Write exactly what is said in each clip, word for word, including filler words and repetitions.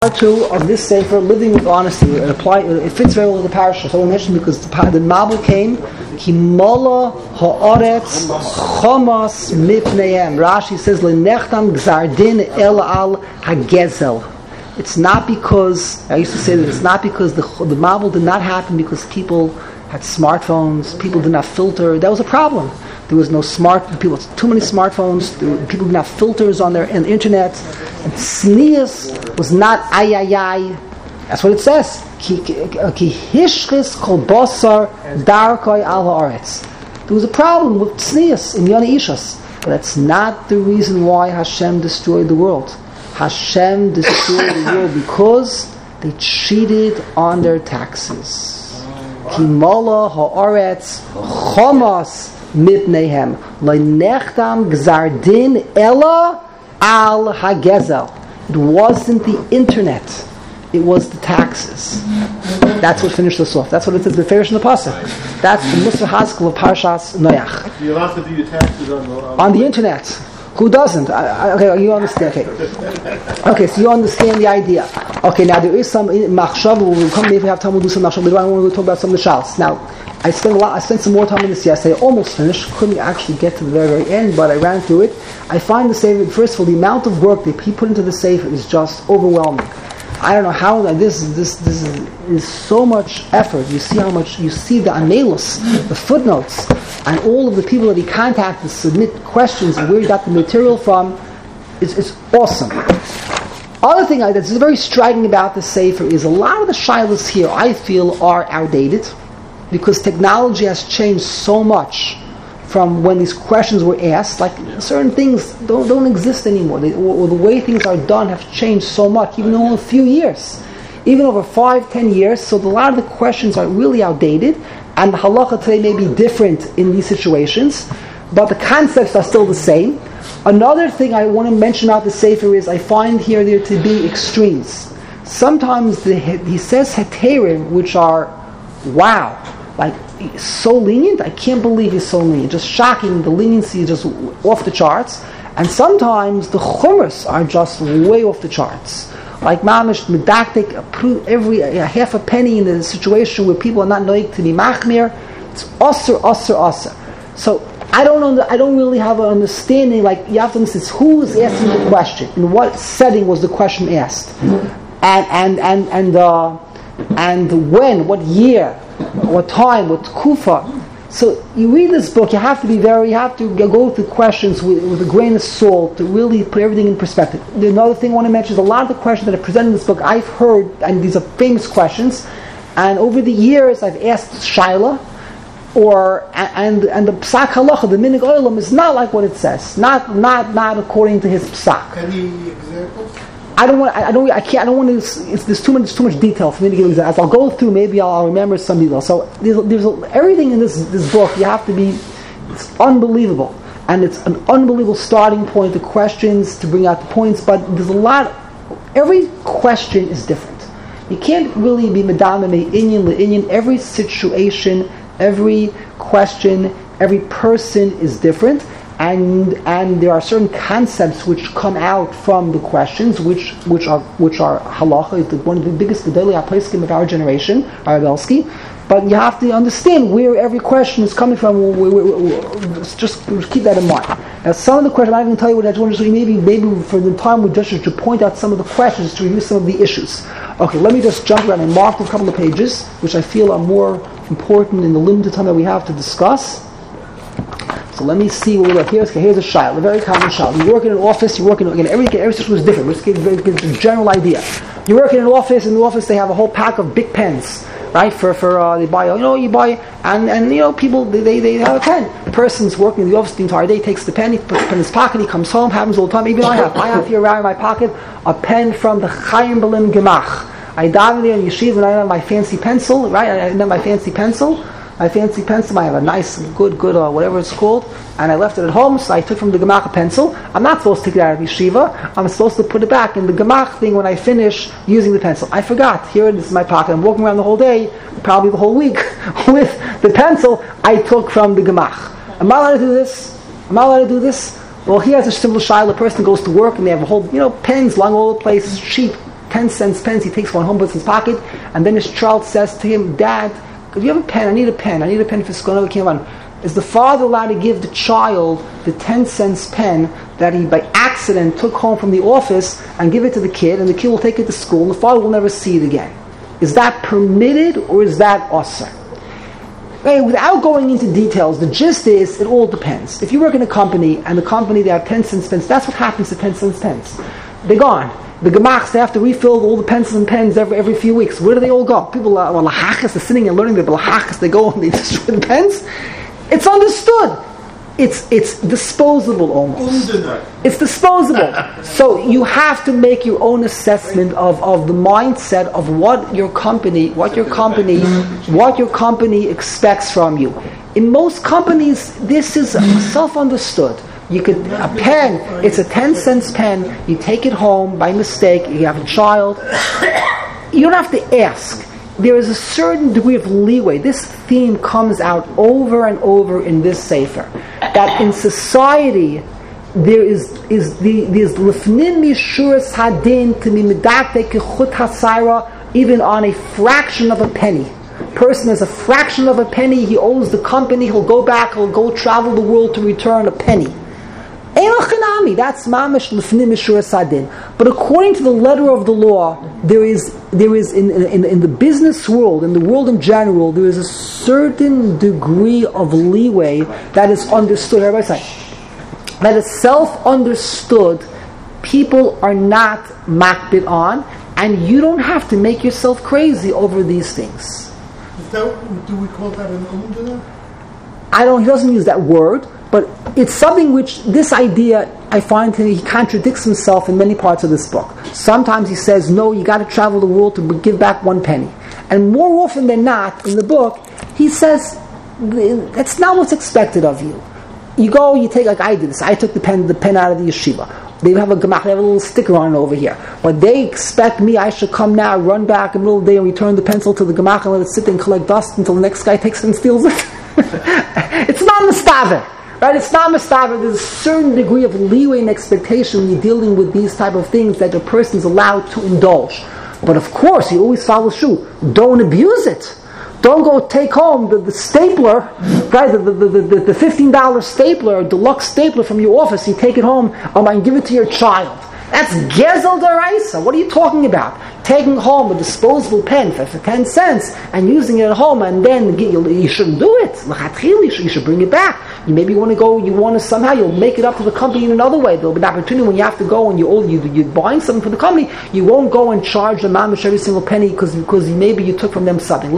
Part two of this sefer, living with honesty. It apply. It fits very well with the parasha. So we mentioned because the, the Mabul came, Kimola haaretz chomas mipneihem. Rashi says lenechtam gzardin el al hagezel. It's not because I used to say that it's not because the the Mabul did not happen because people had smartphones. People did not filter. That was a problem. There was no smart people. Too many smartphones. There, people did not have filters on their on the internet. And tznius was not ay ay ay. That's what it says. Ki hishchis kol basar darkoi al haaretz. There was a problem with tznius in Yana Ishas, but that's not the reason why Hashem destroyed the world. Hashem destroyed the world because they cheated on their taxes. Ki mola haaretz chomas mipneihem lenechtam gzardin ela al hagezel. It wasn't the internet; it was the taxes. That's what finished us off. That's what it says. The Farish in the pasuk. That's the Musar Haskell of Parshas Noach. You're allowed to do your taxes on the on, on the internet. Who doesn't? I, I, okay, you understand. Okay, okay. So you understand the idea. Okay, now there is some machshav. We'll come maybe have time. We'll do some machshav. Later on, I want to talk about some of the shals. Now, I spent a lot. I spent some more time on this yesterday. I almost finished. Couldn't actually get to the very, very end, but I ran through it. I find the sefer. First of all, the amount of work that he put into the sefer is just overwhelming. I don't know how this this this is, is so much effort. You see how much you see the amelus, the footnotes, and all of the people that he contacted to submit questions and where he got the material from. It's, it's awesome. Other thing that's very striking about the sefer is a lot of the shilas here I feel are outdated because technology has changed so much from when these questions were asked. Like certain things don't don't exist anymore, they, or, or the way things are done have changed so much, even over a few years, even over five, ten years. So a lot of the questions are really outdated, and the halacha today may be different in these situations, but the concepts are still the same. Another thing I want to mention about the sefer is I find here there to be extremes. Sometimes the, he says heterim, which are wow, like so lenient. I can't believe he's so lenient. Just shocking. The leniency is just off the charts. And sometimes the chumras are just way off the charts. Like mamish medaktik, every a half a penny in a situation where people are not knowing to be machmir. It's usser, usser, usser. So I don't know. I don't really have an understanding. Like you have to understand who is asking the question, in what setting was the question asked, and and and and uh, and when, what year, what time, what kufa. So you read this book, you have to be very, you have to go through questions with, with a grain of salt to really put everything in perspective. Another thing I want to mention is a lot of the questions that are presented in this book I've heard, and these are famous questions, and over the years I've asked Shaila, or and and the psak halacha, the minig olam is not like what it says, not not not according to his psak. Any examples? I don't want. I don't. I can't. I don't want to. It's, there's too much. Too much detail for me to give examples. As I'll go through, maybe I'll, I'll remember some details. So there's, there's a, everything in this this book. You have to be. It's unbelievable, and it's an unbelievable starting point. The questions to bring out the points, but there's a lot. Every question is different. You can't really be madame inyan le'inyan. Every situation, every question, every person is different. And and there are certain concepts which come out from the questions, which which are which are halacha, is one of the biggest gedolei haposkim of our generation, Arabelsky. But you have to understand where every question is coming from. We, we, we, we, just keep that in mind. Now, some of the questions I'm not even tell you what I just want to show you. Maybe maybe for the time we just should point out some of the questions to review some of the issues. Okay, let me just jump around and mark a couple of pages, which I feel are more important in the limited time that we have to discuss. So let me see what we got here. Here's a shayla, a very common shayla. You work in an office, you work in, again, every, every situation is different. Let's give a general idea. You work in an office, in the office they have a whole pack of big pens, right? For, for uh, they buy, you know, you buy, and, and you know, people, they, they, they have a pen. The person's working in the office the entire day, takes the pen, he puts it in his pocket, he comes home, happens all the time. Even I have, I have here around in my pocket a pen from the Chaim Belim Gemach. I dive there in yeshiva and I have my fancy pencil, right? I have my fancy pencil. My fancy pencil, I have a nice, good, good, uh, whatever it's called, and I left it at home, so I took from the Gemach pencil. I'm not supposed to take it out of yeshiva. I'm supposed to put it back in the Gemach thing when I finish using the pencil. I forgot. Here it is in my pocket. I'm walking around the whole day, probably the whole week, with the pencil I took from the Gemach. Am I allowed to do this? Am I allowed to do this? Well, here's a simple shayla. A person goes to work and they have a whole, you know, pens lying all over the place, cheap, ten cents pens, he takes one home, puts in his pocket, and then his child says to him, Dad, if you have a pen, I need a pen, I need a pen for school, I can't run. Is the father allowed to give the child the ten cents pen that he by accident took home from the office and give it to the kid, and the kid will take it to school, and the father will never see it again? Is that permitted, or is that asur? Okay, without going into details, the gist is, it all depends. If you work in a company, and the company, they have ten cents pens, that's what happens to ten cents pens. They're gone. The gemachs, they have to refill all the pencils and pens every every few weeks. Where do they all go? People are well, lahachas, they're sitting and learning the lahachas, they go and they destroy the pens. It's understood. It's it's disposable almost. It's disposable. So you have to make your own assessment of, of the mindset of what your company, what your company, what your company expects from you. In most companies, this is self-understood. You could a pen. It's a ten cents pen. You take it home by mistake. You have a child. You don't have to ask. There is a certain degree of leeway. This theme comes out over and over in this sefer. That in society there is is the there's lifnim mishuras hadin to be medate kechut hasayra, even on a fraction of a penny. Person has a fraction of a penny. He owes the company. He'll go back. He'll go travel the world to return a penny. That's mamish lifnim mishuras hadin. But according to the letter of the law, there is there is in, in in the business world, in the world in general, there is a certain degree of leeway that is understood. Everybody say that is self-understood. People are not makbid on, and you don't have to make yourself crazy over these things. Is that, do we call that an umdana? I don't. He doesn't use that word. But it's something which, this idea, I find he contradicts himself in many parts of this book. Sometimes he says, no, you got to travel the world to give back one penny. And more often than not, in the book, he says, that's not what's expected of you. You go, you take, like I did this, I took the pen the pen out of the yeshiva. They have a gemach, they have a little sticker on it over here. But they expect me, I should come now, run back in the middle of the day and return the pencil to the gemach and let it sit there and collect dust until the next guy takes it and steals it. It's not mistaveh. Right? It's not mistaber. There's a certain degree of leeway and expectation when you're dealing with these type of things that a person is allowed to indulge. But of course, you always follow through. Don't abuse it. Don't go take home the, the stapler, right? The the, the, the, the fifteen dollar stapler, deluxe stapler from your office. You take it home um, and give it to your child. That's gezel deraisa. What are you talking about? Taking home a disposable pen for, for ten cents and using it at home, and then get, you, you shouldn't do it. You should, you should bring it back. You maybe want to go. You want to somehow you'll make it up to the company in another way. There'll be an opportunity when you have to go and you you you're buying something for the company. You won't go and charge the mamish every single penny because because maybe you took from them something.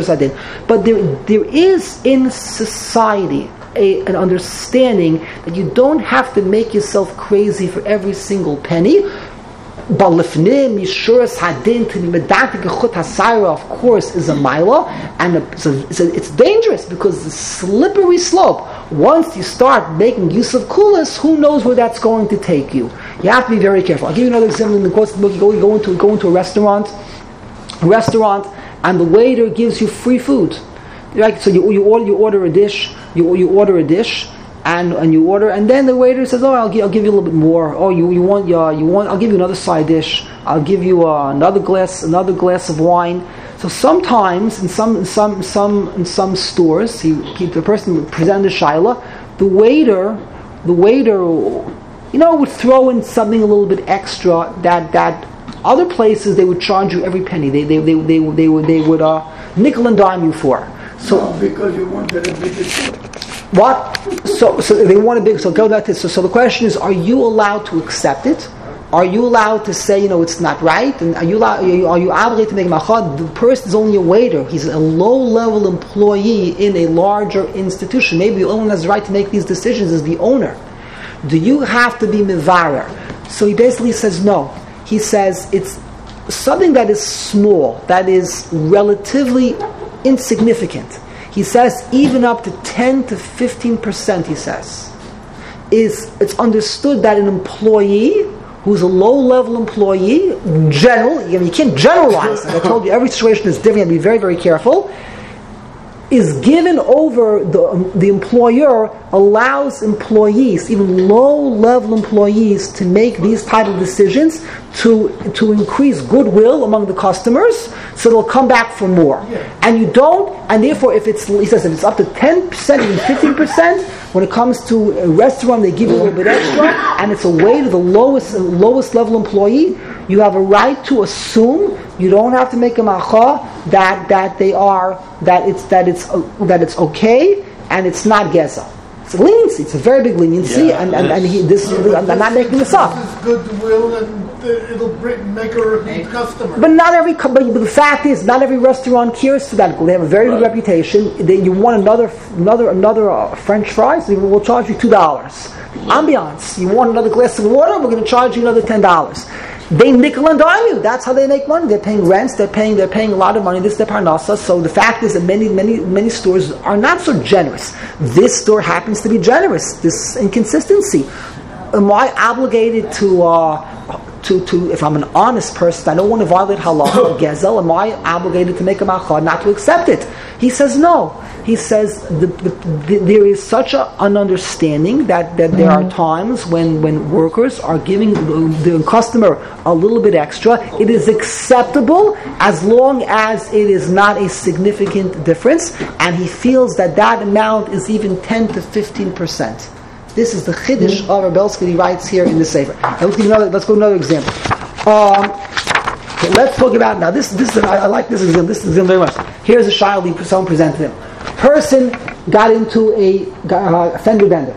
But there there is in society A, an understanding that you don't have to make yourself crazy for every single penny. But lifnim mishuras hadin to be medate kechut hasayra, of course, is a mila, and a, so it's, a, it's dangerous because the slippery slope. Once you start making use of kulas, who knows where that's going to take you? You have to be very careful. I'll give you another example in the course of the book. You go, you go into go into a restaurant, a restaurant, and the waiter gives you free food. Right, so you you order you order a dish, you you order a dish, and, and you order, and then the waiter says, "Oh, I'll give I'll give you a little bit more. Oh, you you want uh, you want I'll give you another side dish. I'll give you uh, another glass another glass of wine." So sometimes in some in some some in some stores, he, he the person would present the shaila, the waiter the waiter you know would throw in something a little bit extra that that other places they would charge you every penny. They they they they, they would they would uh, nickel and dime you for. So no, because you wanted a bigger ship. What? So, so they want a big. So go back to so. So the question is: are you allowed to accept it? Are you allowed to say, you know, it's not right? And are you allowed, are you, are you obligated to make machad? The person is only a waiter. He's a low-level employee in a larger institution. Maybe the only one has the right to make these decisions is the owner. Do you have to be mivarer? So he basically says no. He says it's something that is small, that is relatively insignificant. He says even up to ten to fifteen percent, he says, is it's understood that an employee who's a low-level employee, general, you, know, you can't generalize. Like I told you, every situation is different. You have to be very, very careful. is given over, the, um, the employer allows employees, even low-level employees, to make these type of decisions to, to increase goodwill among the customers, so they'll come back for more. Yeah. And you don't, and therefore if it's, he says if it's up to ten percent, even fifteen percent, when it comes to a restaurant, they give you a little bit extra, and it's a way to the lowest, lowest level employee, you have a right to assume, you don't have to make a macha, that, that they are, that it's, that it's, uh, that it's okay, and it's not geza. It's a leniency, it's a very big leniency, yeah, and, and, and he, this, I'm not making this up. This is goodwill, and uh, it'll bring, make a repeat customer. But not every, but the fact is, not every restaurant cares to that. They have a very right. good reputation. They, you want another, another, another uh, French fries? We'll charge you two dollars. Ambiance. You want another glass of water? We're going to charge you another ten dollars. They nickel and dime you. That's how they make money. They're paying rents. They're paying. They're paying a lot of money. This is their parnasa. So the fact is that many, many, many stores are not so generous. This store happens to be generous. This inconsistency. Am I obligated to? Uh, To, to, if I'm an honest person, I don't want to violate halacha or gezel, am I obligated to make a macha not to accept it? He says no. He says the, the, the, there is such a, an understanding that, that there are times when, when workers are giving the, the customer a little bit extra. It is acceptable as long as it is not a significant difference, and he feels that that amount is even ten to fifteen percent. This is the chiddush of Rabbi Belsky. He writes here in the Sefer. And let's give another. Let's go to another example. Um, okay, let's talk about now. This, this, I, I like this example. This example very much. Here's a child. Someone presented him. Person got into a, uh, a fender bender.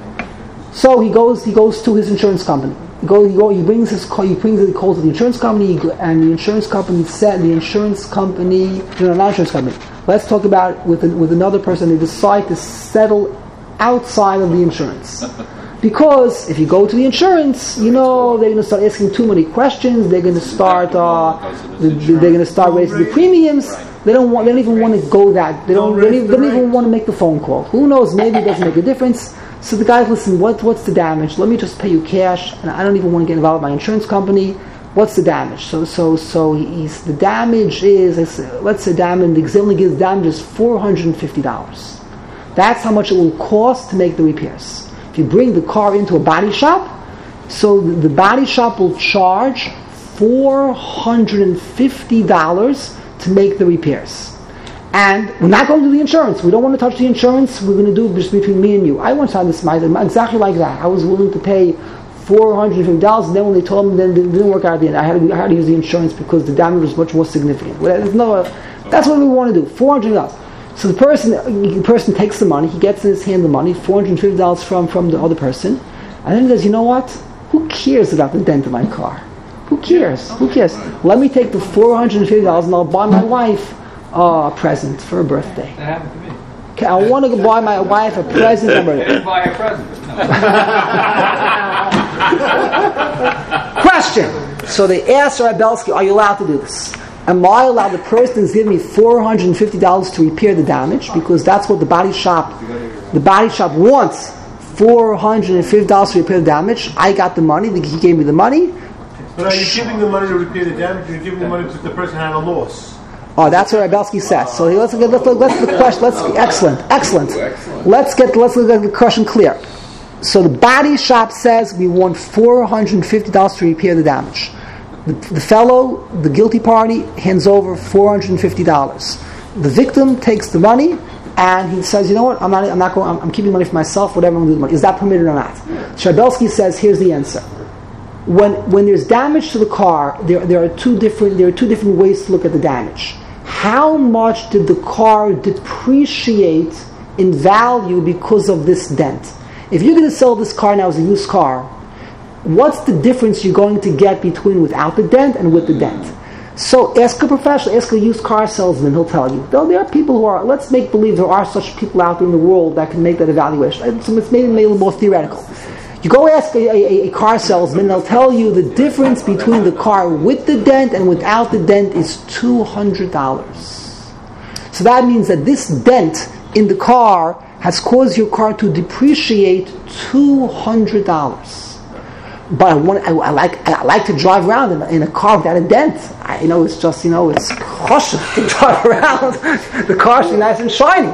So he goes. He goes to his insurance company. He goes. He, go, he brings his. He brings the call to the insurance company, and the insurance company said the insurance company. No, not insurance company. Let's talk about with an, with another person. They decide to settle outside of the insurance. Because if you go to the insurance, you know, they're going to start asking too many questions. They're going to start, uh, they're going to start raising the premiums. They don't want. They don't even want to go that. They don't. They don't, even, they don't even want to make the phone call. Who knows? Maybe it doesn't make a difference. So the guy, listen. What what's the damage? Let me just pay you cash, and I don't even want to get involved with my insurance company. What's the damage? So so so he's the damage is let's say damage. The example he gives damage is four hundred and fifty dollars. That's how much it will cost to make the repairs. If you bring the car into a body shop, so the body shop will charge four hundred fifty dollars to make the repairs. And we're not going to do the insurance. We don't want to touch the insurance. We're going to do it just between me and you. I once had this mindset, exactly like that. I was willing to pay four hundred fifty dollars, and then when they told me, then it didn't work out at the end. I had to, I had to use the insurance because the damage was much more significant. No, that's what we want to do, four hundred dollars. So the person, the person takes the money, he gets in his hand the money, four hundred fifty dollars from, from the other person, and then he says, you know what? Who cares about the dent in my car? Who cares? Who cares? Let me take the four hundred fifty dollars and I'll buy my wife uh, a present for her birthday. That happened to me. Okay, I want to buy my wife a present for her birthday. Buy a present. Question. So they asked Rabbi Belsky, are you allowed to do this? Am I allowed, the person is giving me four hundred fifty dollars to repair the damage, because that's what the body shop, the body shop wants, four hundred fifty dollars to repair the damage. I got the money, he gave me the money. But are you giving the money to repair the damage, or are you giving the money because the person had a loss? Oh, that's what Rabbi Belsky says. So let's get let's let's the question. Let's excellent, excellent. Let's get let's get the question clear. So the body shop says we want four hundred fifty dollars to repair the damage. The, the fellow, the guilty party, hands over four hundred fifty dollars. The victim takes the money and he says, "You know what? I'm not. I'm not going. I'm, I'm keeping money for myself. Whatever I'm going to do with the money. Is that permitted or not?" So Rabbi Belsky says, "Here's the answer. When when there's damage to the car, there there are two different there are two different ways to look at the damage. How much did the car depreciate in value because of this dent? If you're going to sell this car now as a used car, what's the difference you're going to get between without the dent and with the dent?" So ask a professional, ask a used car salesman, he'll tell you. Though there are people who are, let's make believe there are such people out there in the world that can make that evaluation. So it's maybe, maybe a little more theoretical. You go ask a, a, a car salesman, they'll tell you the difference between the car with the dent and without the dent is two hundred dollars. So that means that this dent in the car has caused your car to depreciate two hundred dollars. But I, want, I, I like I like to drive around in a, in a car without a dent. I, you know, it's just, you know, it's cautious to drive around. The car should be nice and shiny.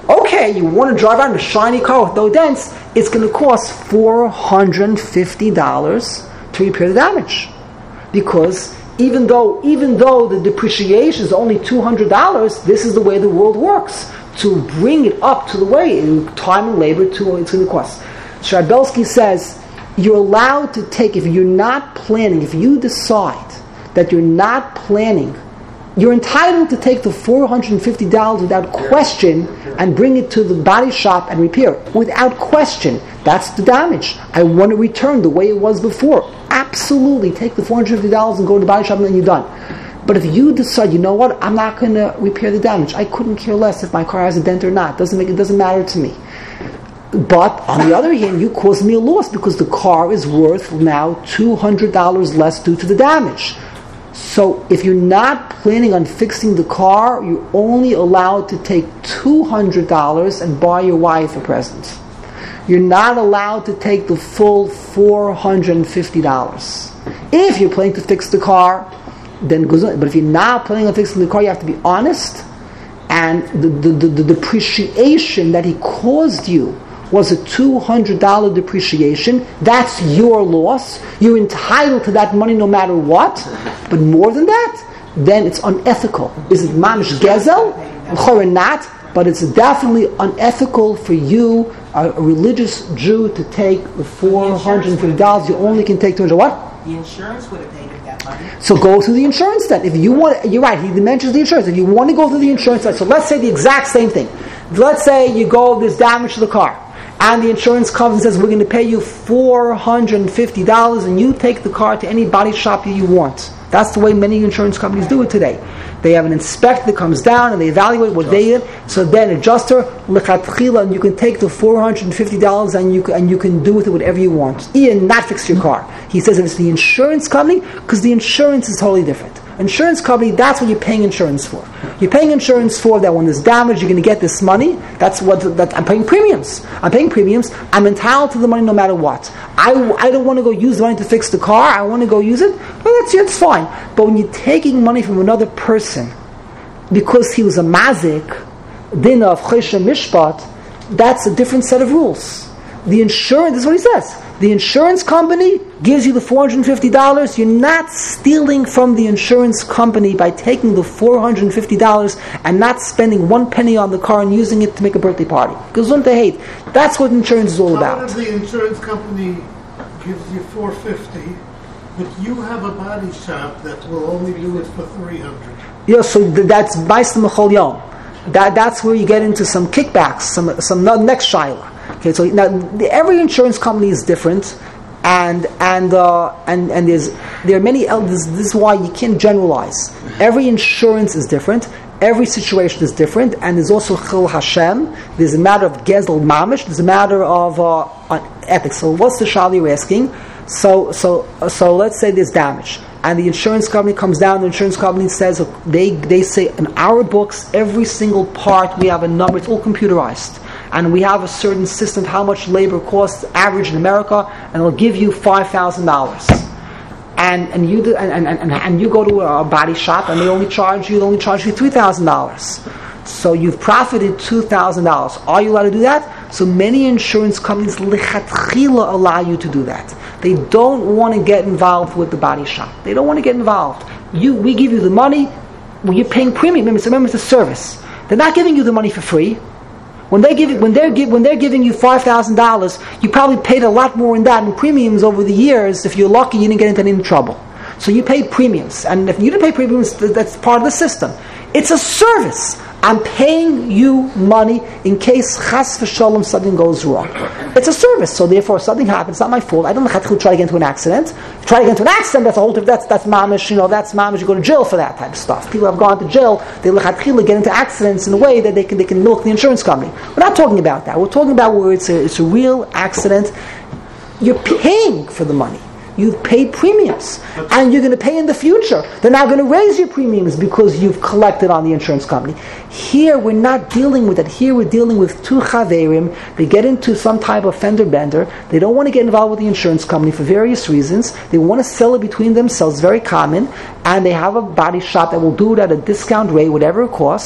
Okay, you want to drive around a shiny car with no dents, it's going to cost four hundred fifty dollars to repair the damage. Because even though even though the depreciation is only two hundred dollars, this is the way the world works. To bring it up to the way, in time and labor, to it's going to cost. Sharbelsky says, you're allowed to take, if you're not planning, if you decide that you're not planning, you're entitled to take the four hundred fifty dollars without question and bring it to the body shop and repair it. Without question. That's the damage. I want to return the way it was before. Absolutely. Take the four hundred fifty dollars and go to the body shop and then you're done. But if you decide, you know what, I'm not going to repair the damage. I couldn't care less if my car has a dent or not. Doesn't make it doesn't matter to me. But on the other hand, you caused me a loss because the car is worth now two hundred dollars less due to the damage. So if you're not planning on fixing the car, you're only allowed to take two hundred dollars and buy your wife a present. You're not allowed to take the full four hundred fifty dollars. If you're planning to fix the car, then goes on. But if you're not planning on fixing the car, you have to be honest. And the, the, the, the depreciation that he caused you was a two hundred dollars depreciation. That's your loss. You're entitled to that money no matter what. But more than that, then it's unethical. Is it mamish gezel? Or not? But it's definitely unethical for you, a, a religious Jew, to take the four hundred fifty dollars. You only can take two hundred dollars. What? The insurance would have paid him that money. So go through the insurance then. If you want, you're right. He mentions the insurance. If you want to go through the insurance then, so let's say the exact same thing. Let's say you go, there's damage to the car, and the insurance comes and says we're going to pay you four hundred fifty dollars, and you take the car to any body shop you want. That's the way many insurance companies do it today. They have an inspector that comes down and they evaluate what they did. So then adjuster lechatchila, and you can take the four hundred fifty dollars and you can, and you can do with it whatever you want. Ian, not fix your car. He says it's the insurance company because the insurance is totally different. Insurance company, that's what you're paying insurance for. You're paying insurance for that when there's damage, you're going to get this money. That's what that I'm paying premiums. I'm paying premiums. I'm entitled to the money no matter what. I, I don't want to go use the money to fix the car. I want to go use it. Well, that's that's fine. But when you're taking money from another person because he was a mazik, din of chesha mishpat, that's a different set of rules. The insurance, this is what he says. The insurance company gives you the four hundred fifty dollars. You're not stealing from the insurance company by taking the four hundred fifty dollars and not spending one penny on the car and using it to make a birthday party. Gesundheit hate. That's what insurance is all about. How if the insurance company gives you four hundred fifty dollars, but you have a body shop that will only do it for three hundred dollars? Yeah, so th- that's Ma'aseh Mechol Yom. That that's where you get into some kickbacks, some some next shaila. Okay, so now the, every insurance company is different, and and uh, and and there's there are many elders. This is why you can't generalize. Every insurance is different. Every situation is different, and there's also Chil Hashem. There's a matter of Gezel Mamish. There's a matter of uh, ethics. So what's the shali you're asking? So so so let's say there's damage, and the insurance company comes down. The insurance company says they they say in our books every single part we have a number. It's all computerized. And we have a certain system of how much labor costs average in America, and it'll give you five thousand dollars. And and you do, and, and, and, and you go to a body shop, and they only charge you they only charge you three thousand dollars. So you've profited two thousand dollars. Are you allowed to do that? So many insurance companies lechatchila allow you to do that. They don't want to get involved with the body shop. They don't want to get involved. You, we give you the money. Well, you're paying premium. Remember, remember, it's a service. They're not giving you the money for free. When they give, when they're give, when they're giving you five thousand dollars, you probably paid a lot more in that in premiums over the years. If you're lucky, you didn't get into any trouble. So you paid premiums, and if you didn't pay premiums, that's part of the system. It's a service. I'm paying you money in case chas v'shalom something goes wrong. It's a service, so therefore if something happens, it's not my fault. I don't have to try to get into an accident. If you try to get into an accident, that's a whole different, that's, that's mamish, you know, that's mamish, you go to jail for that type of stuff. People have gone to jail, they lechatchila get into accidents in a way that they can, they can milk the insurance company. We're not talking about that. We're talking about where it's a, it's a real accident. You're paying for the money. You've paid premiums, and you're going to pay in the future. They're now going to raise your premiums because you've collected on the insurance company. Here, we're not dealing with that. Here, we're dealing with two chaverim. They get into some type of fender bender. They don't want to get involved with the insurance company for various reasons. They want to sell it between themselves, very common, and they have a body shop that will do it at a discount rate, whatever it costs.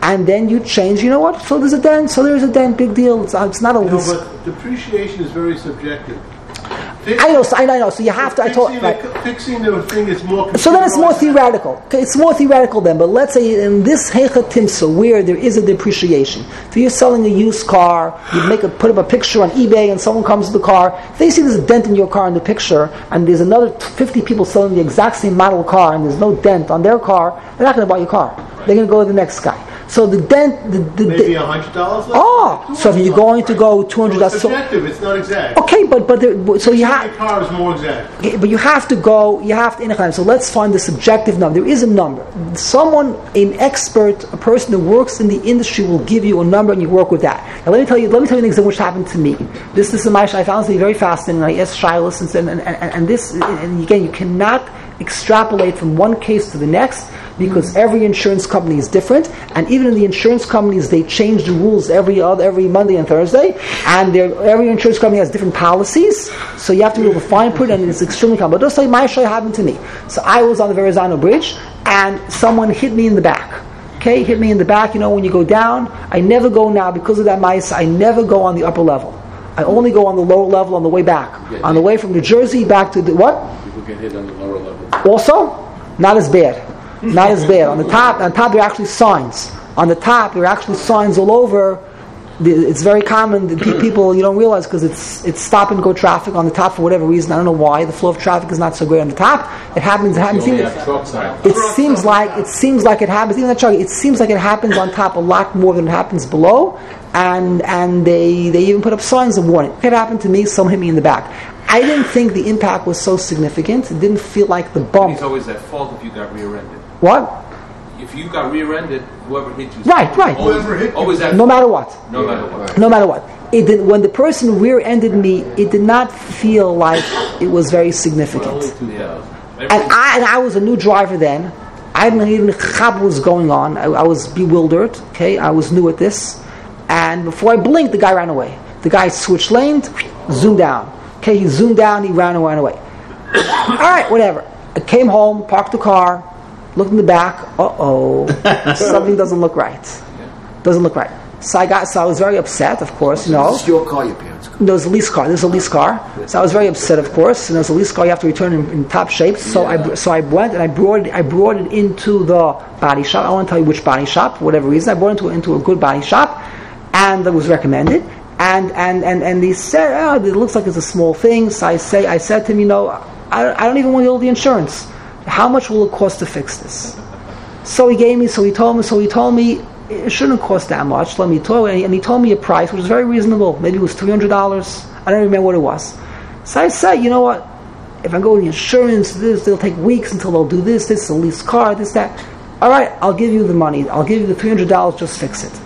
and then you change. You know what? So there's a dent. So there's a dent. Big deal. It's, it's not a. No, but depreciation is very subjective. Fix, I know. So I know. So you have to. I told. fixing, Right. the, fixing the thing is more. So then it's more computerized. theoretical. Okay, it's more theoretical then. But let's say in this Heicha Timsa, where there is a depreciation, if you're selling a used car, you make a put up a picture on eBay, and someone comes to the car, if they see there's a dent in your car in the picture, and there's another fifty people selling the exact same model car, and there's no dent on their car, they're not going to buy your car. They're going to go to the next guy. So the dent, the, the Maybe a hundred dollars. oh, so if you're going to go two hundred So dollars. it's subjective. It's not exact. Okay, but but there, so you have. Your car is more exact. Okay, but you have to go, you have to, in so let's find the subjective number. There is a number. Someone, an expert, a person who works in the industry will give you a number and you work with that. Now let me tell you, let me tell you an example which happened to me. This, this is my, I found it to be very fascinating, and I asked Shai, listens, and, and, and, and this, and again, you cannot extrapolate from one case to the next, because every insurance company is different, and even in the insurance companies, they change the rules every other, every Monday and Thursday, and every insurance company has different policies, so you have to be able to fine print, and it's extremely common. But just like my show happened to me. So I was on the Verrazano Bridge, and someone hit me in the back. Okay, hit me in the back. You know, when you go down, I never go now, because of that mice, I never go on the upper level. I only go on the lower level on the way back. Yeah, on the way from New Jersey back to the, what? People get hit on the lower level. Also, not as bad. Not as bad. On the top, on top there are actually signs. On the top there are actually signs all over. It's very common that pe- people, you don't realize, because it's it's stop and go traffic on the top for whatever reason. I don't know why. The flow of traffic is not so great on the top. It happens. It happens. You only Even, have trucks now. it seems like it seems like it happens. Even that truck, it seems like it happens on top a lot more than it happens below. And and they they even put up signs of warning. It happened to me. Someone hit me in the back. I didn't think the impact was so significant. It didn't feel like the bump. It's always at fault if you got rear-ended. What? If you got rear-ended, whoever hit you, Right, right. always, Whoever hit you. always at No fault. matter what. No matter what. No matter what. It did, when the person rear-ended me, it did not feel like it was very significant. Yeah. And I, and I was a new driver then. I didn't even know what was going on. I, I was bewildered. Okay, I was new at this. And before I blinked, the guy ran away. The guy switched lanes, zoomed down. Okay, he zoomed down, he ran away. away. All right, whatever. I came home, parked the car, looked in the back. Uh-oh, something doesn't look right. Doesn't look right. So I got. So I was very upset, of course. You know, This is your car, your parents' car. there was a lease car. There's a lease car. So I was very upset, of course. And there's a lease car. You have to return in, in top shape. So I so I went and I brought it. I brought it into the body shop. I won't tell you which body shop for whatever reason. I brought it into into a good body shop, and that was recommended. And and and and they said, oh, it looks like it's a small thing. So I say, I said to him, you know, I I don't even want to hold the insurance. How much will it cost to fix this? So he gave me. So he told me. So he told me. It shouldn't cost that much. Let me tell you. And he told me a price which was very reasonable. Maybe it was three hundred dollars. I don't remember what it was. So I said, you know what? If I go with the insurance, this, it'll take weeks until they'll do this, this, a lease car, this, that. All right, I'll give you the money. I'll give you the three hundred dollars, just fix it.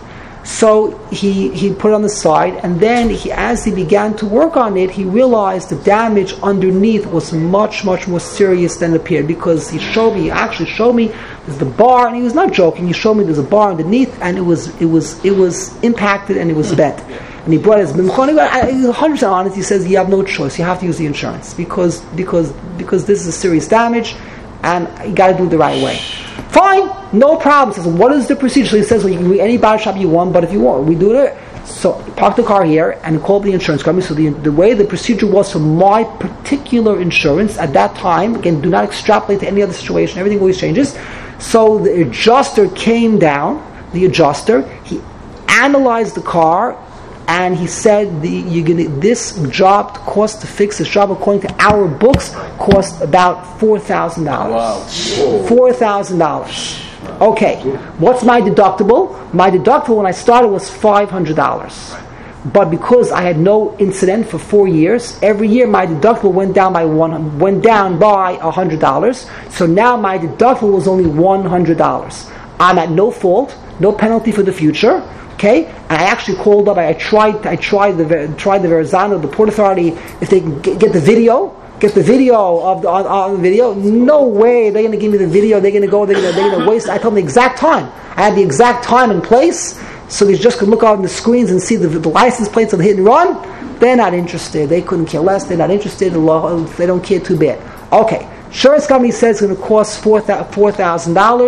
So he, he put it on the side, and then he, as he began to work on it, he realized the damage underneath was much, much more serious than it appeared, because he showed me, he actually showed me there's the bar, and he was not joking, he showed me there's a bar underneath, and it was it was it was impacted and it was bent. And he brought his bimchon, he was one hundred percent honest, he says you have no choice, you have to use the insurance, because because because this is a serious damage, and you got to do it the right way. Fine, no problem. He says, what is the procedure? So he says, well, you can go any body shop you want, but if you want, we do it. So park the car here and call the insurance company. So the the way the procedure was for my particular insurance at that time, again, do not extrapolate to any other situation. Everything always changes. So the adjuster came down. The adjuster, he analyzed the car, and he said, the, you're gonna, this job cost to fix this job, according to our books, cost about four thousand dollars. Wow. four thousand dollars. Okay, what's my deductible? My deductible when I started was five hundred dollars. But because I had no incident for four years, every year my deductible went down by one went down by one hundred dollars. So now my deductible was only one hundred dollars. I'm at no fault, no penalty for the future. Okay, and I actually called up. I tried. I tried the tried the Verrazano, the Port Authority, if they can get, get the video, get the video of the on, on the video. No way they're going to give me the video. They're going to go. They're going to they're going to waste. I told them the exact time. I had the exact time and place, so they just could look out on the screens and see the, the license plates of the hit and run. They're not interested. They couldn't care less. They're not interested. They don't care too bad. Okay. Insurance company says it's going to cost four thousand dollars.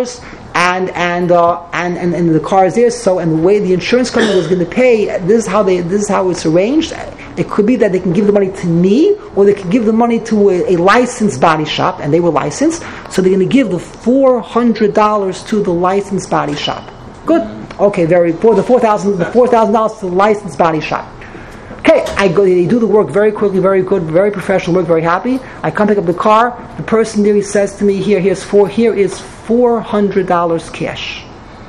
and and, uh, and and and the car is there. So and the way the insurance company was going to pay, this is how they this is how it's arranged. It could be that they can give the money to me, or they can give the money to a, a licensed body shop, and they were licensed, so they're going to give the four hundred dollars to the licensed body shop. Good. Okay, very for the four thousand the four thousand dollars to the licensed body shop. Okay, I go. They do the work very quickly, very good, very professional work, very happy. I come pick up the car. The person there, he says to me, "Here, here's four. Here is four hundred dollars cash."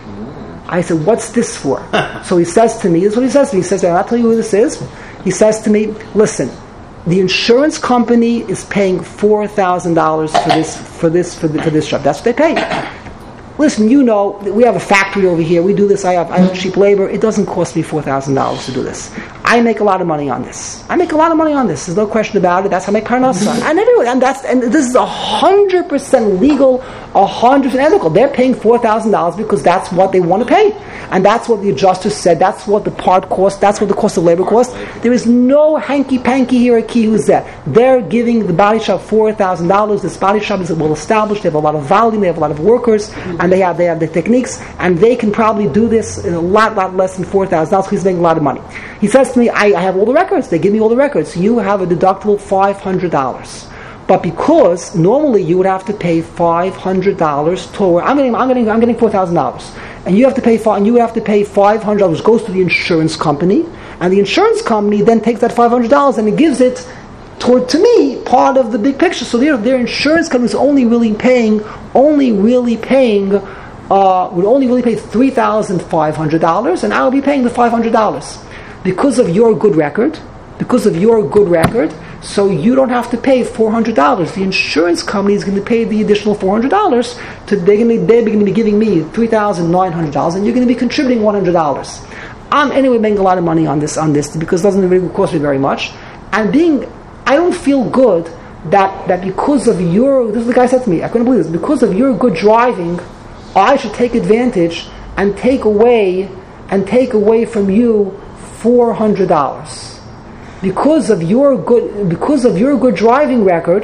I said, "What's this for?" So he says to me, "This is what he says to me." He says, "I'll tell you who this is." He says to me, "Listen, the insurance company is paying four thousand dollars for this for this for, the, for this job. That's what they pay." Listen, you know, we have a factory over here. We do this. I have, I have cheap labor. It doesn't cost me four thousand dollars to do this. I make a lot of money on this. I make a lot of money on this. There's no question about it. That's how I make parnasa. And everyone, and that's and this is a hundred percent legal, a hundred percent ethical. They're paying four thousand dollars because that's what they want to pay, and that's what the adjuster said. That's what the part cost. That's what the cost of labor cost. There is no hanky panky here at Key who's there. They're giving the body shop four thousand dollars. This body shop is well established. They have a lot of volume. They have a lot of workers, and they have they have the techniques, and they can probably do this in a lot lot less than four thousand dollars. He's making a lot of money. He says to me, I, I have all the records. They give me all the records. You have a deductible five hundred dollars. But because normally you would have to pay five hundred dollars toward, I'm getting, I'm getting, I'm getting four thousand dollars, and you have to pay, and you have to pay five hundred dollars. Goes to the insurance company, and the insurance company then takes that five hundred dollars and it gives it toward, to me, part of the big picture. So their their insurance company is only really paying, only really paying, uh, would only really pay three thousand five hundred dollars, and I'll be paying the five hundred dollars. Because of your good record, because of your good record, so you don't have to pay four hundred dollars. The insurance company is going to pay the additional four hundred dollars. To, they're going to, they're going to be giving me three thousand nine hundred dollars, and you're going to be contributing one hundred dollars. I'm anyway making a lot of money on this, on this because it doesn't really cost me very much. And being, I don't feel good that, that because of your, this is the guy said to me, I couldn't believe this, because of your good driving, I should take advantage and take away, and take away from you four hundred dollars because of your good because of your good driving record.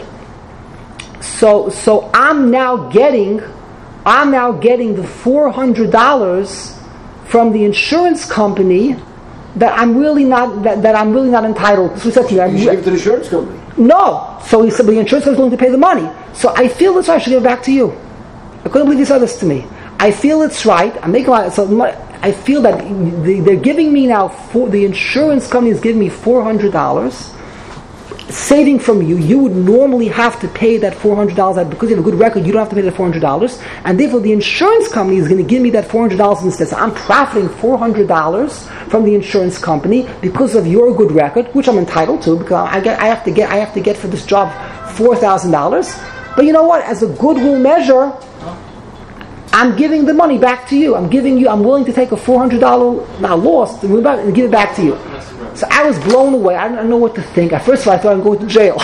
So so I'm now getting I'm now getting the four hundred dollars from the insurance company that I'm really not that, that I'm really not entitled. So he said to me, you should give it to the insurance company. No. So he said, but the insurance company is willing to pay the money. So I feel that's why I should give it back to you. I couldn't believe he said this to me. I feel it's right. I'm making a lot. So I feel that they're giving me now, for, the insurance company is giving me four hundred dollars, saving from you. You would normally have to pay that four hundred dollars. Because you have a good record, you don't have to pay that four hundred dollars. And therefore the insurance company is going to give me that four hundred dollars instead. So I'm profiting four hundred dollars from the insurance company because of your good record, which I'm entitled to, because I, get, I, have, to get, I have to get for this job four thousand dollars. But you know what? As a goodwill measure, I'm giving the money back to you. I'm giving you, I'm willing to take a four hundred dollars now loss and give it back to you. So I was blown away. I didn't know what to think. At first of all, I thought I'm going to jail.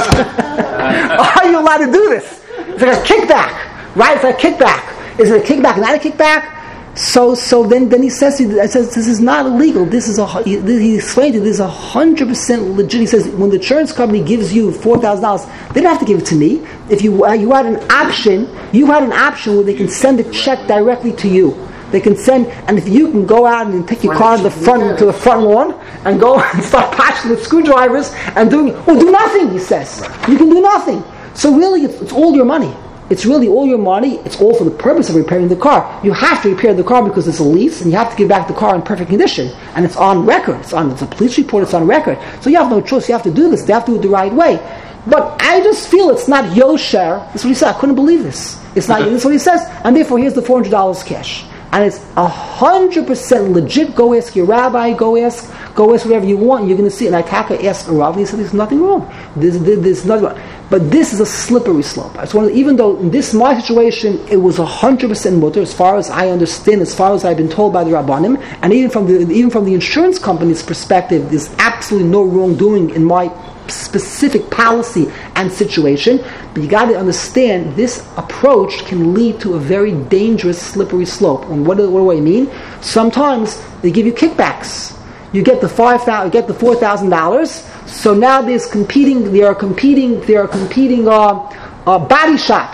Are you allowed to do this? It's like a kickback, right? It's like a kickback. Is it a kickback, not a kickback? So, so then, then he says, he says, this is not illegal. This is a. He, he explained it. This is a hundred percent legit. He says, when the insurance company gives you four thousand dollars, they don't have to give it to me. If you uh, you had an option, you had an option where they can send a check directly to you. They can send, and if you can go out and take your car to the front to the front lawn and go and start patching with screwdrivers and doing, well, do nothing. He says you can do nothing. So really, it's, it's all your money. It's really all your money. It's all for the purpose of repairing the car. You have to repair the car because it's a lease, and you have to give back the car in perfect condition. And it's on record. It's on. It's a police report. It's on record. So you have no choice. You have to do this. They have to do it the right way. But I just feel it's not yosher. That's what he said. I couldn't believe this. It's not. That's what he says. And therefore, here's the four hundred dollars cash. And it's a hundred percent legit. Go ask your rabbi. Go ask. Go ask whatever you want. And you're going to see. And Itaka asked a rabbi. He said, "There's nothing wrong. There's, there's nothing wrong." But this is a slippery slope. It's one of the, even though in this my situation it was a hundred percent mutter, as far as I understand, as far as I've been told by the Rabbanim, and even from the even from the insurance company's perspective, there's absolutely no wrongdoing in my specific policy and situation. But you got to understand, this approach can lead to a very dangerous, slippery slope. And what do, what do I mean? Sometimes they give you kickbacks. You get the five thousand, get the four thousand dollars. So now there's competing. There are competing. There are competing uh, uh, body shops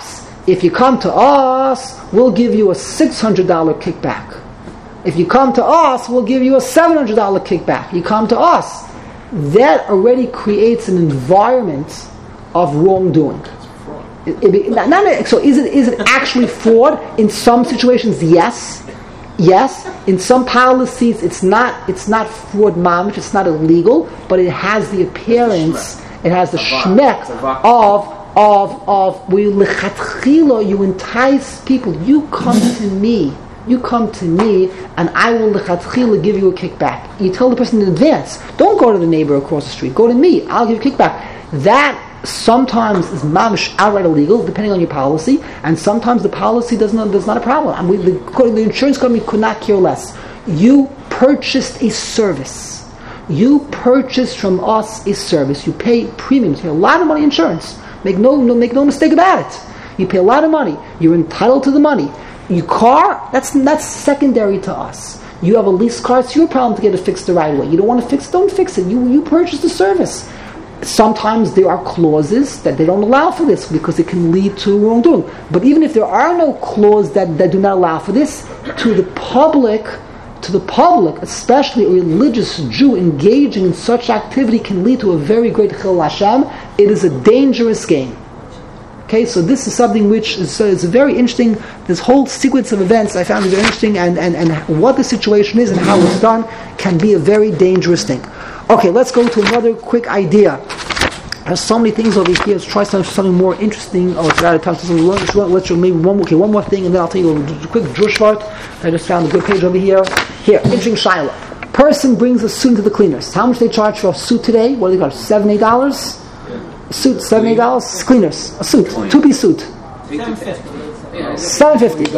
If you come to us, we'll give you a six hundred dollars kickback. If you come to us, we'll give you a seven hundred dollars kickback. You come to us. That already creates an environment of wrongdoing. It, it, not, not, so is it, is it actually fraud? In some situations, yes. Yes. In some policies, it's not it's not fraud mamish, it's not illegal, but it has the appearance, it has the shmek of of of where you lechatchila, you entice people. You come to me. You come to me, and I will lechatchila give you a kickback. You tell the person in advance, don't go to the neighbor across the street. Go to me. I'll give you a kickback. That sometimes is mamish outright illegal, depending on your policy, and sometimes the policy does not does not a problem. I mean, the, the insurance company could not care less. You purchased a service. You purchased from us a service. You pay premiums. You pay a lot of money in insurance. Make no, no make no mistake about it. You pay a lot of money. You're entitled to the money. Your car, that's that's secondary to us. You have a leased car, it's your problem to get it fixed the right way. You don't want to fix it, don't fix it. You you purchased the service. Sometimes there are clauses that they don't allow for this because it can lead to wrongdoing. But even if there are no clauses that, that do not allow for this, to the public, to the public, especially a religious Jew engaging in such activity can lead to a very great chilul Hashem. It is a dangerous game. Okay, so this is something which is, uh, is very interesting. This whole sequence of events I found very interesting, and, and, and what the situation is and how it's done can be a very dangerous thing. Okay, let's go to another quick idea. There's so many things over here. Let's try something more interesting. Oh, it's out of time. So let's do maybe one, okay, one more thing, and then I'll tell you a quick drushvart. I just found a good page over here. Here, interesting shaila. Person brings a suit to the cleaners. How much they charge for a suit today? What do they charge? Seven, eight dollars. A suit, seven, eight dollars. Cleaners, a suit, two-piece suit. Seven fifty.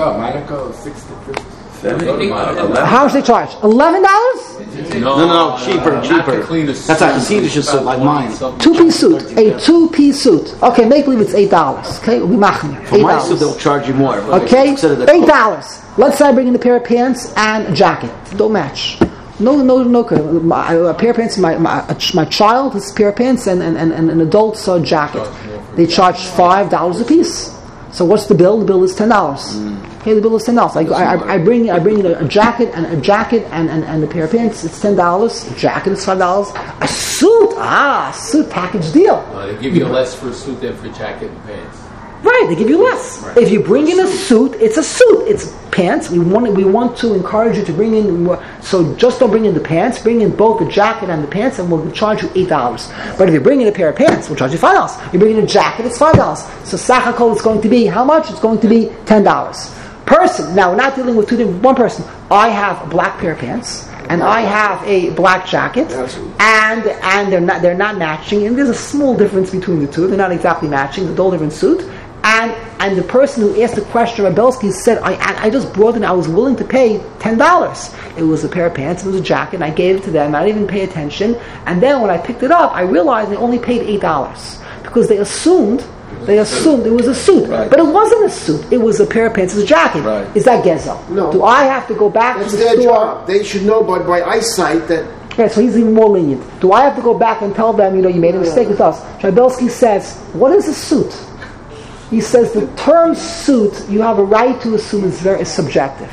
How much they charge? Eleven dollars? No, no, no, cheaper, cheaper. That's like a Swedish suit like mine. Two-piece suit, a two-piece suit. Okay, make believe it's eight dollars. Okay, we'll be machmir. For my suit, they'll charge you more. Okay, eight dollars. Let's say I bring in a pair of pants and a jacket. Don't match. No, no, no. My, a pair of pants. My my, my child has a pair of pants and and, and, and an adult's uh, jacket. They charge five dollars a piece. So what's the bill? The bill is ten dollars. Mm. Okay, the bill is ten dollars. I, I, I bring I bring in a, a jacket and a jacket and, and, and a pair of pants. It's ten dollars. A jacket is five dollars. A suit, ah, suit package deal. Uh, they give you less for a suit than for jacket and pants. Right, they give you less. Right. If you bring in a suit, it's a suit. It's pants. We want we want to encourage you to bring in more. So just don't bring in the pants. Bring in both the jacket and the pants, and we'll charge you eight dollars. But if you bring in a pair of pants, we'll charge you five dollars. You bring in a jacket, it's five dollars. So Sachakol is going to be how much? It's going to be ten dollars. Person. Now we're not dealing with two different. One person. I have a black pair of pants. And I have a black jacket, and and they're not they're not matching. And there's a small difference between the two. They're not exactly matching. They're all different suit. And and the person who asked the question, Rabelsky, said, I I just brought in, I was willing to pay ten dollars. It was a pair of pants, it was a jacket, and I gave it to them. I didn't even pay attention. And then when I picked it up, I realized they only paid eight dollars. Because they assumed, they assumed it was a suit. Right. But it wasn't a suit. It was a pair of pants, it was a jacket. Right. Is that gezel? No. Do I have to go back That's to the their store? Job. They should know by, by eyesight that... Yeah, so he's even more lenient. Do I have to go back and tell them, you know, you made a mistake with us? Rabelsky says, what is a suit? He says the term suit, you have a right to assume is very is subjective.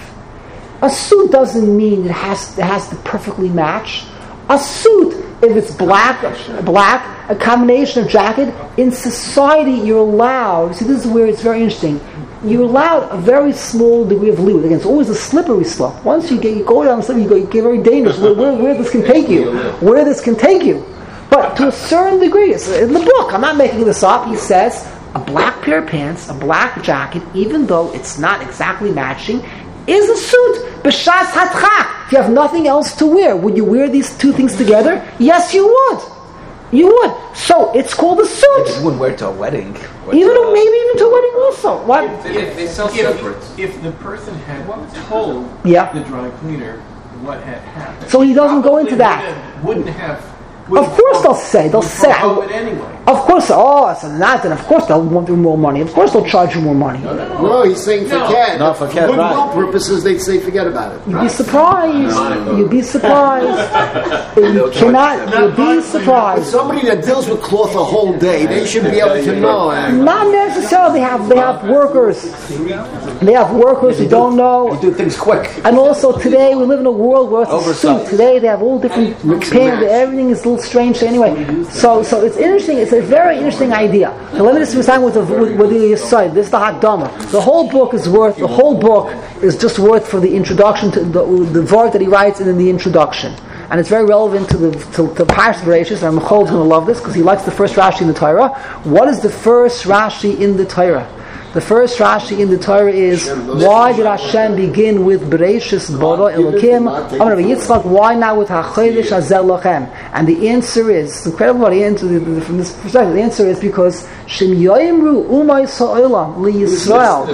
A suit doesn't mean it has it has to perfectly match. A suit, if it's black, black, a combination of jacket, in society you're allowed, see this is where it's very interesting, you're allowed a very small degree of leeway. Again, it's always a slippery slope. Once you get you go down the slope, you, go, you get very dangerous, where, where, where this can take you. Where this can take you. But to a certain degree, it's in the book, I'm not making this up, he says, a black pair of pants, a black jacket, even though it's not exactly matching, is a suit. B'shas hatchak. If you have nothing else to wear, would you wear these two things together? Yes, you would. You would. So it's called a suit. You wouldn't wear it to a wedding. Even to, maybe even to a wedding also. What? If, they, they sell if, separate. If the person had told yeah. the dry cleaner what had happened, so he doesn't go into that. Wouldn't have. Of course they'll say. They'll say. It anyway. Of course course, oh, so not then. Of course, they'll want you more money. Of course, they'll charge you more money. No, he's saying forget. No, forget, For right. goodwill purposes, they'd say forget about it. You'd be surprised. You'd be surprised. You cannot. You'd be surprised. Somebody that deals with cloth a whole day, they should be able to know. Not necessarily. They have they have workers. They have workers who don't know. You do things quick. And also today we live in a world where it's a Oversight. suit. Today they have all different pants. Everything is a little strange. So anyway, so so it's interesting. It's a very interesting idea. So let me just start with the with, with the side. This is the Hakdama. The whole book is worth. The whole book is just worth for the introduction to the the word that he writes in the introduction. And it's very relevant to the to, to Parshas Bereishis. And Michal's going to love this because he likes the first Rashi in the Torah. What is the first Rashi in the Torah? The first Rashi in the Torah is, why did Hashem begin with Bereishis bara Elokim? Amar Yitzchak, why not with HaChodesh Hazeh Lochem? And the answer is, it's incredible what the answer from this perspective. The answer is because Shem Yoimru Umay Sa'olam Li Yisrael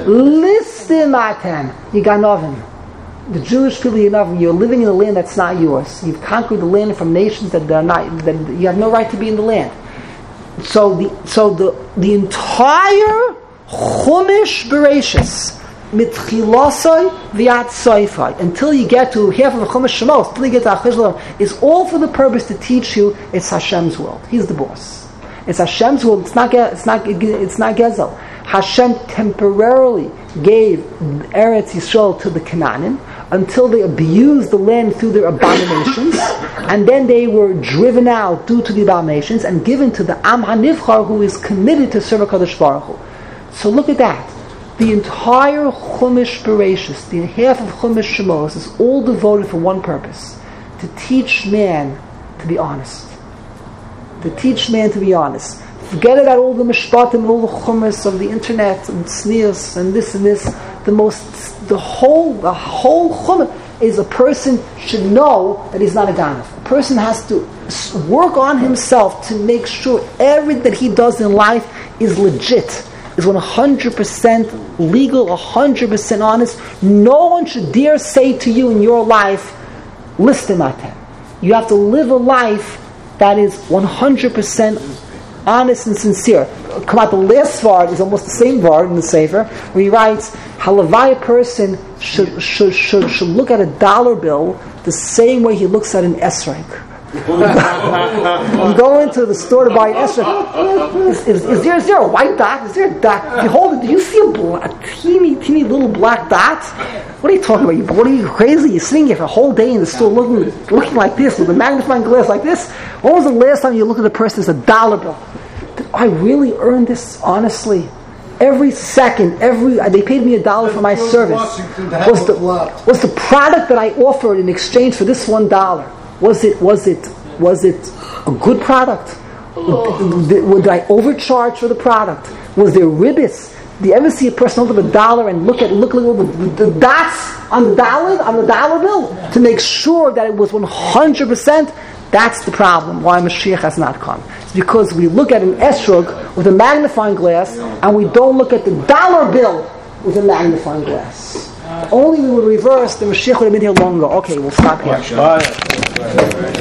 Listim Atem Yiganovim. The Jewish people, you know, you're living in a land that's not yours. You've conquered the land from nations that are not. That you have no right to be in the land. So the so the the entire Chumash Bereishis mitchilasai v'at soifai until you get to half of the Chumash Shemos, until you get to Achish is all for the purpose to teach you it's Hashem's world. He's the boss. It's Hashem's world. It's not. It's not. It's not Gezel. Hashem temporarily gave Eretz Yisrael to the Canaanim until they abused the land through their abominations, and then they were driven out due to the abominations and given to the Am HaNivchar, who is committed to serve HaKadosh Baruch Hu. So look at that. The entire Chumash Bereishis, the half of Chumash Shemos, is all devoted for one purpose: to teach man to be honest. To teach man to be honest. Forget about all the mishpatim and all the chumas of the internet and tznius and this and this. The most, the whole, the whole chumah is a person should know that he's not a ganav. A person has to work on himself to make sure everything that he does in life is legit, is one hundred percent legal, one hundred percent honest. No one should dare say to you in your life, listen at him. You have to live a life that is one hundred percent honest and sincere. Come out, the last vart is almost the same vart in the Sefer, where he writes, Halavai, a person should, should, should, should look at a dollar bill the same way he looks at an esrog. You go into the store to buy an esrog. Is, is, is, there, is there a white dot? Is there a dot? You hold it. Do you see a, black, a teeny, teeny little black dot? What are you talking about? You, what are you crazy? You're sitting here for a whole day in the store looking, looking like this with a magnifying glass like this. When was the last time you looked at a person as a dollar bill? Did I really earn this honestly? Every second, every they paid me a dollar for my service. Was the was the product that I offered in exchange for this one dollar? Was it was it was it a good product? Did, did I overcharge for the product? Was there ribbis? Do you ever see a person hold up a dollar and look at look at all the, the, the dots on the dollar on the dollar bill to make sure that it was one hundred percent? That's the problem. Why Mashiach has not come. It's because we look at an esrog with a magnifying glass and we don't look at the dollar bill with a magnifying glass. Only we would reverse, the Mashiach would have been here long ago. Okay, we'll stop here.